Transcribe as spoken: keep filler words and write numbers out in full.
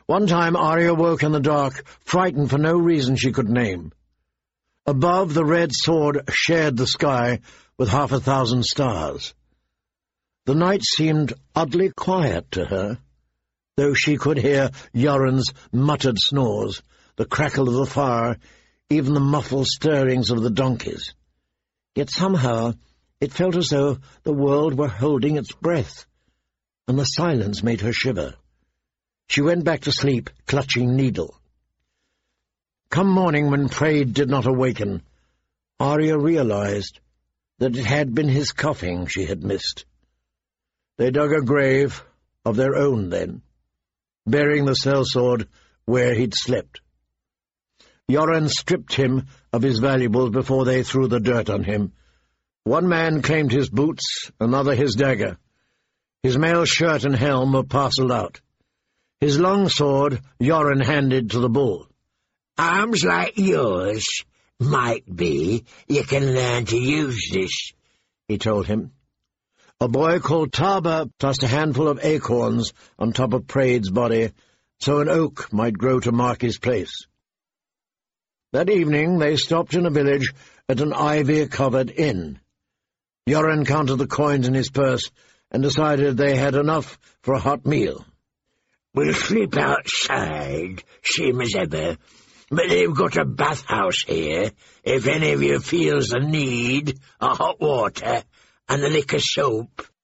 One time Arya woke in the dark, frightened for no reason she could name. Above, the red sword shared the sky with half a thousand stars. The night seemed oddly quiet to her, though she could hear Yoren's muttered snores, the crackle of the fire, even the muffled stirrings of the donkeys. Yet somehow it felt as though the world were holding its breath, and the silence made her shiver. She went back to sleep, clutching needle. Come morning, when Praed did not awaken, Arya realized that it had been his coughing she had missed. They dug a grave of their own then, burying the sellsword where he'd slept. Yoren stripped him of his valuables before they threw the dirt on him. One man claimed his boots, another his dagger. His mail shirt and helm were parcelled out. His long sword Yoren handed to the bull. "Arms like yours, might be, you can learn to use this," he told him. A boy called Taba tossed a handful of acorns on top of Praed's body, so an oak might grow to mark his place. That evening they stopped in a village at an ivy-covered inn. Yoren counted the coins in his purse and decided they had enough for a hot meal. "We'll sleep outside, same as ever, but they've got a bathhouse here, if any of you feels the need, of hot water and a lick of soap."